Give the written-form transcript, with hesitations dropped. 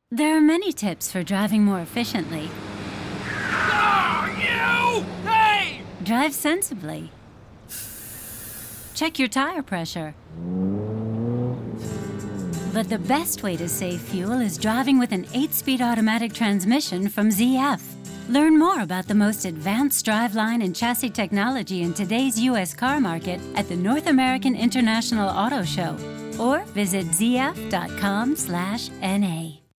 There are many tips for driving more efficiently. Oh, you! Hey! Drive sensibly. Check your tire pressure. But the best way to save fuel is driving with an 8-speed automatic transmission from ZF. Learn more about the most advanced driveline and chassis technology in today's U.S. car market at the North American International Auto Show or visit zf.com/NA.